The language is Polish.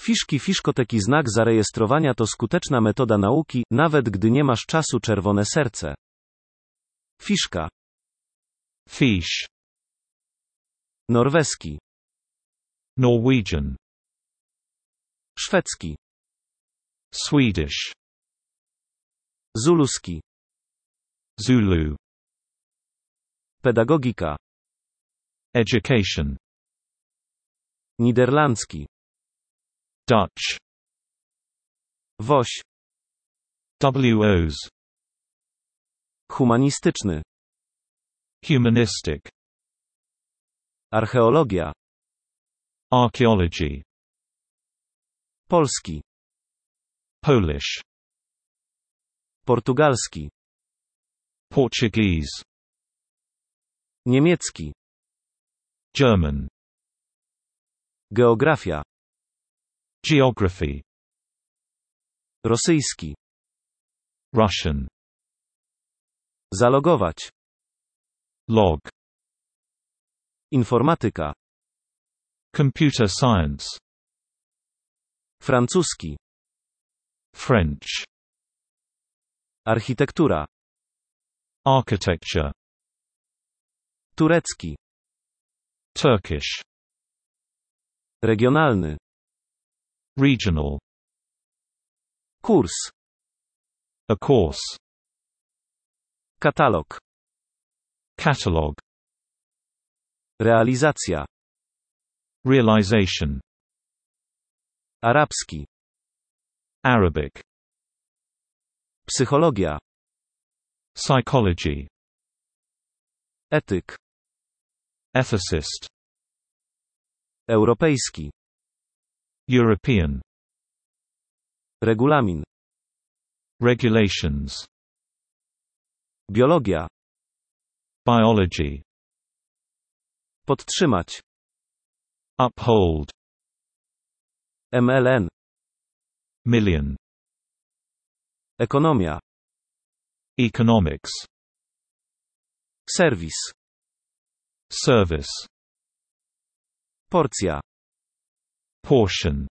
Fiszki Fiszkoteki. Znak zarejestrowania to skuteczna metoda nauki, nawet gdy nie masz czasu. Czerwone serce. Fiszka. Fish. Norweski. Norwegian. Szwedzki. Swedish. Zuluski. Zulu. Pedagogika. Education. Niderlandzki. Dutch. Woś. WOs. Humanistyczny. Humanistic. Archeologia. Archaeology. Polski. Polish. Portugalski. Portuguese. Niemiecki. German. Geografia. Geography. Rosyjski. Russian. Zalogować. Log. Informatyka. Computer science. Francuski. French. Architektura. Architecture. Turecki. Turkish. Regionalny. Regional. Kurs. A course. Katalog. Catalog. Realizacja. Realization. Arabski. Arabic. Psychologia. Psychology. Etyk. Ethicist. Europejski. European. Regulamin. Regulations. Biologia. Biology. Podtrzymać. Uphold. MLN. Million. Ekonomia. Economics. Serwis. Service. Porcja. Portion.